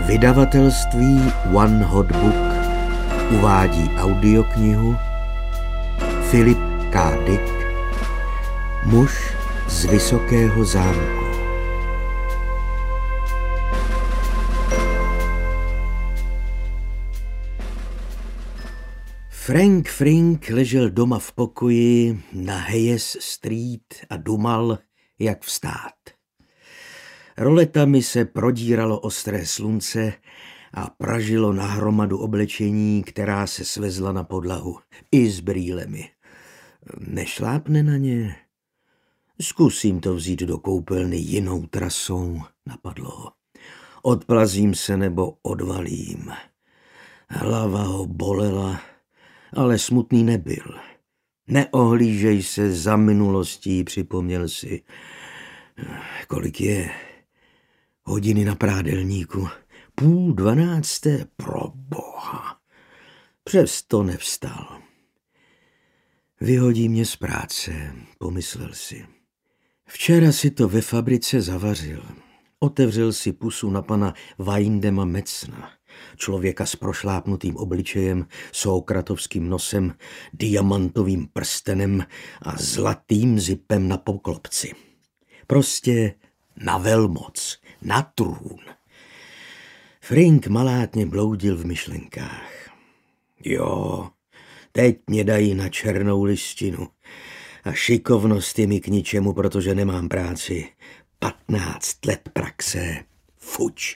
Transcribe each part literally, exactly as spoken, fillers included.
Vydavatelství One Hot Book uvádí audioknihu Philip K. Dick Muž z vysokého zámku. Frank Frink ležel doma v pokoji na Hayes Street a dumal, jak vstát. Roletami se prodíralo ostré slunce a pražilo na hromadu oblečení, která se svezla na podlahu, i s brýlemi. Nešlápne na ně? Zkusím to vzít do koupelny jinou trasou, napadlo ho. Odplazím se nebo odvalím. Hlava ho bolela, ale smutný nebyl. Neohlížej se za minulostí, připomněl si. Kolik je? Hodiny na prádelníku. Půl dvanácté, pro boha. Přesto nevstal. Vyhodí mě z práce, pomyslel si. Včera si to ve fabrice zavařil. Otevřel si pusu na pana Windema Metzna, člověka s prošlápnutým obličejem, sokratovským nosem, diamantovým prstenem a zlatým zipem na poklopci. Prostě na velmoc, na trůn. Frink malátně bloudil v myšlenkách. Jo, teď mě dají na černou listinu a šikovnost je mi k ničemu, protože nemám práci. Patnáct let praxe, fuč.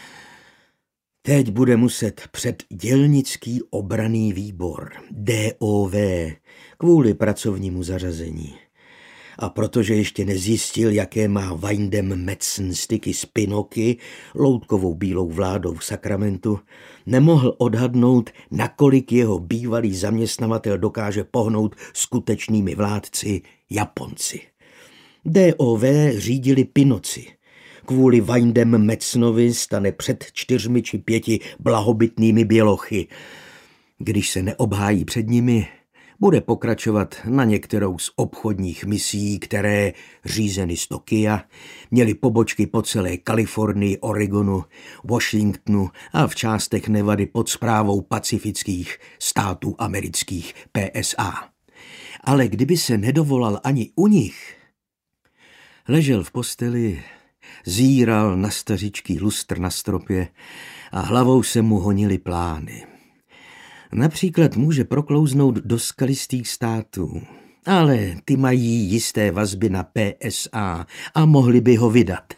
Teď bude muset před dělnický obranný výbor, D O V, kvůli pracovnímu zařazení. A protože ještě nezjistil, jaké má Windem Metzen styky s Pinoky, loutkovou bílou vládou v Sakramentu, nemohl odhadnout, nakolik jeho bývalý zaměstnavatel dokáže pohnout skutečnými vládci Japonci. D O V řídili Pinoci. Kvůli Windem Metznovi stane před čtyřmi či pěti blahobytnými bělochy. Když se neobhájí před nimi, bude pokračovat na některou z obchodních misí, které, řízeny z Tokia, měly pobočky po celé Kalifornii, Oregonu, Washingtonu a v částech Nevady pod správou pacifických států amerických P S A. Ale kdyby se nedovolal ani u nich, ležel v posteli, zíral na stařičký lustr na stropě a hlavou se mu honily plány. Například může proklouznout do skalistých států, ale ty mají jisté vazby na P S A a mohli by ho vydat.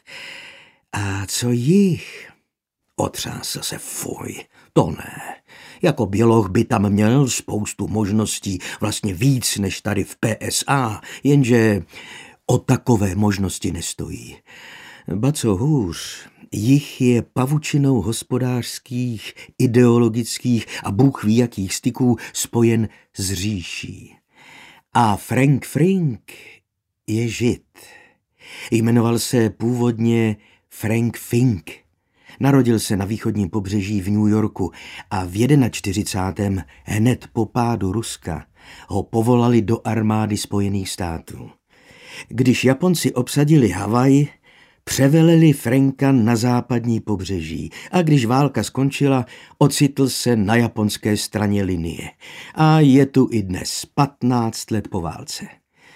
A co jich? Otřásl se, fuj, to ne. Jako běloch by tam měl spoustu možností, vlastně víc než tady v P S A, jenže o takové možnosti nestojí. Ba co hůř, jich je pavučinou hospodářských, ideologických a bůh ví jakých styků spojen s říší. A Frank Frink je Žid. Jmenoval se původně Frank Fink. Narodil se na východním pobřeží v New Yorku a v čtyřicátém prvním hned po pádu Ruska ho povolali do armády Spojených států. Když Japonci obsadili Havaj, převeleli Franka na západní pobřeží a když válka skončila, ocitl se na japonské straně linie. A je tu i dnes, patnáct let po válce.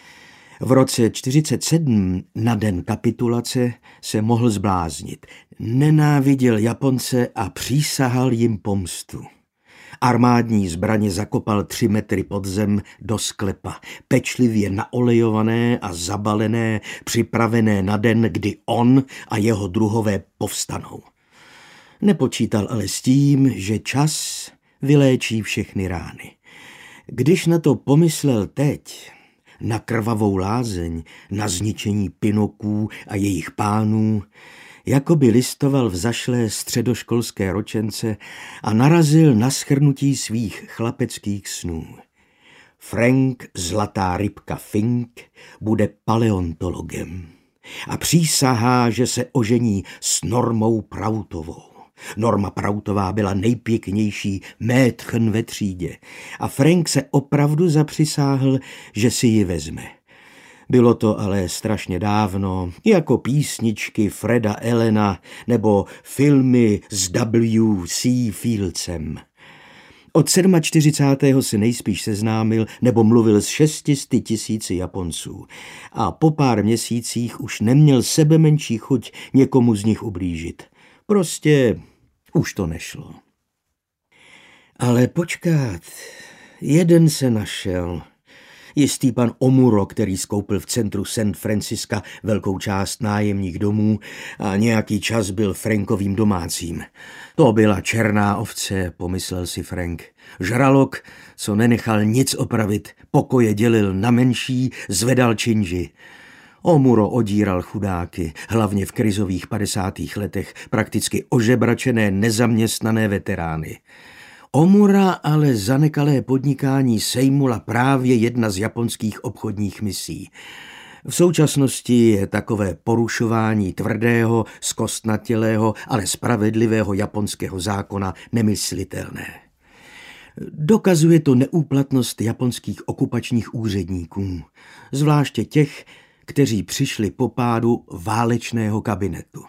V roce čtyřicet sedm na den kapitulace se mohl zbláznit. Nenáviděl Japonce a přísahal jim pomstu. Armádní zbraně zakopal tři metry pod zem do sklepa, pečlivě naolejované a zabalené, připravené na den, kdy on a jeho druhové povstanou. Nepočítal ale s tím, že čas vyléčí všechny rány. Když na to pomyslel teď, na krvavou lázeň, na zničení Pinoků a jejich pánů, jako by listoval v zašlé středoškolské ročence a narazil na shrnutí svých chlapeckých snů. Frank Zlatá rybka Fink bude paleontologem a přísahá, že se ožení s Normou Prautovou. Norma Prautová byla nejpěknější métchen ve třídě a Frank se opravdu zapřisáhl, že si ji vezme. Bylo to ale strašně dávno, jako písničky Freda Allena nebo filmy s W C Fieldsem. Od čtyřicátého sedmého se nejspíš seznámil nebo mluvil s šestisty tisíci Japonců a po pár měsících už neměl sebe menší chuť někomu z nich ublížit. Prostě už to nešlo. Ale počkat, jeden se našel. Jistý pan Omuro, který skoupil v centru San Francisca velkou část nájemních domů a nějaký čas byl Frankovým domácím. To byla černá ovce, pomyslel si Frank. Žralok, co nenechal nic opravit, pokoje dělil na menší, zvedal činži. Omuro odíral chudáky, hlavně v krizových padesátých letech, prakticky ožebračené nezaměstnané veterány. Omura ale za nekalé podnikání sejmula právě jedna z japonských obchodních misí. V současnosti je takové porušování tvrdého, zkostnatělého, ale spravedlivého japonského zákona nemyslitelné. Dokazuje to neúplatnost japonských okupačních úředníků, zvláště těch, kteří přišli po pádu válečného kabinetu.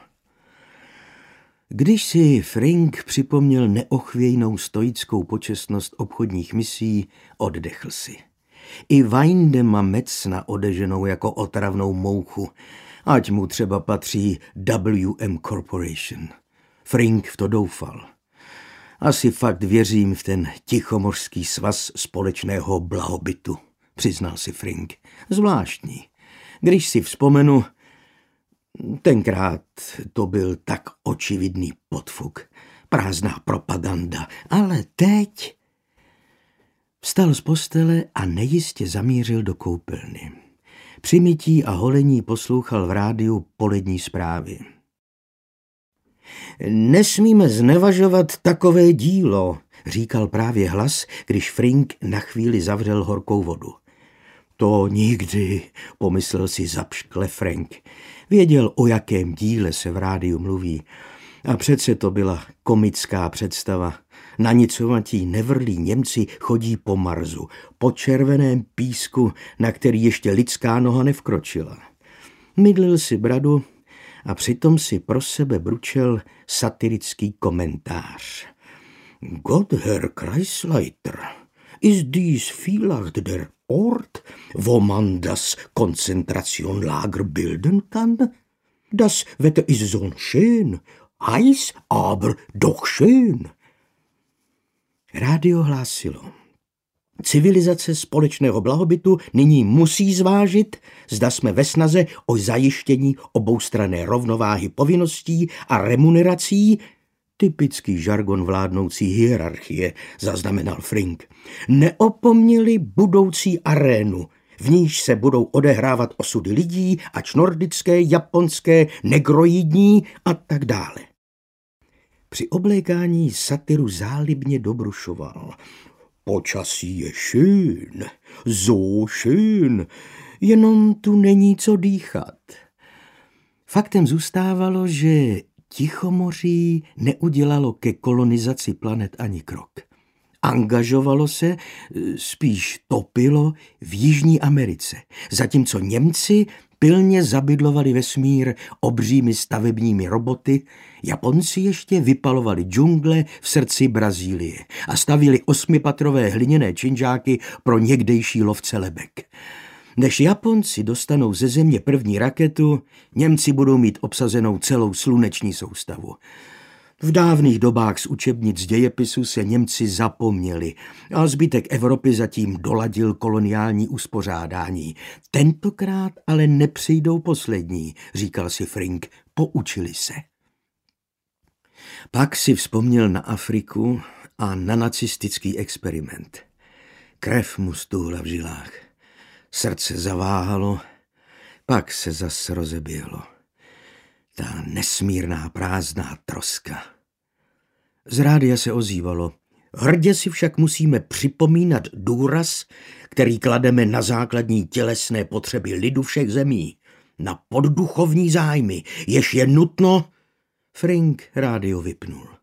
Když si Frank připomněl neochvějnou stoickou počestnost obchodních misí, oddechl si. I Windema Metzna odeženou jako otravnou mouchu, ať mu třeba patří W M Corporation. Frank v to doufal. Asi fakt věřím v ten Tichomořský svaz společného blahobytu, přiznal si Frank. Zvláštní. Když si vzpomenu, tenkrát to byl tak očividný podfuk, prázdná propaganda, ale teď... Vstal z postele a nejistě zamířil do koupelny. Při mytí a holení poslouchal v rádiu polední zprávy. Nesmíme znevažovat takové dílo, říkal právě hlas, když Frank na chvíli zavřel horkou vodu. To nikdy, pomyslel si zapškle Frank. Věděl, o jakém díle se v rádiu mluví. A přece to byla komická představa. Nanicovatí nevrlí Němci chodí po Marsu, po červeném písku, na který ještě lidská noha nevkročila. Mydlil si bradu a přitom si pro sebe bručel satirický komentář. Gott, Herr Kreisleiter, ist dies vielleicht der Ort, wo man das Konzentrationslager bilden kann? Das Wetter ist so schön, heiß, aber doch schön. Rádio hlásilo. Civilizace společného blahobytu nyní musí zvážit, zda jsme ve snaze o zajištění oboustranné rovnováhy povinností a remunerací, typický žargon vládnoucí hierarchie, zaznamenal Frank, neopomněli budoucí arénu, v níž se budou odehrávat osudy lidí, ač nordické, japonské, negroidní a tak dále. Při oblékání satiru zálibně dobrušoval. Počasí je schön, so schön, jenom tu není co dýchat. Faktem zůstávalo, že Tichomoří neudělalo ke kolonizaci planet ani krok. Angažovalo se, spíš topilo v Jižní Americe, zatímco Němci pilně zabydlovali vesmír obřími stavebními roboty, Japonci ještě vypalovali džungle v srdci Brazílie a stavili osmipatrové hliněné činžáky pro někdejší lovce lebek. Než Japonci dostanou ze země první raketu, Němci budou mít obsazenou celou sluneční soustavu. V dávných dobách z učebnic dějepisu se Němci zapomněli a zbytek Evropy zatím doladil koloniální uspořádání. Tentokrát ale nepřijdou poslední, říkal si Frank, poučili se. Pak si vzpomněl na Afriku a na nacistický experiment. Krev mu stuhla v žilách. Srdce zaváhalo, pak se zas rozeběhlo. Ta nesmírná prázdná troska. Z rádia se ozývalo. Hrdě si však musíme připomínat důraz, který klademe na základní tělesné potřeby lidu všech zemí, na podduchovní zájmy, jež je nutno... Frank rádio vypnul.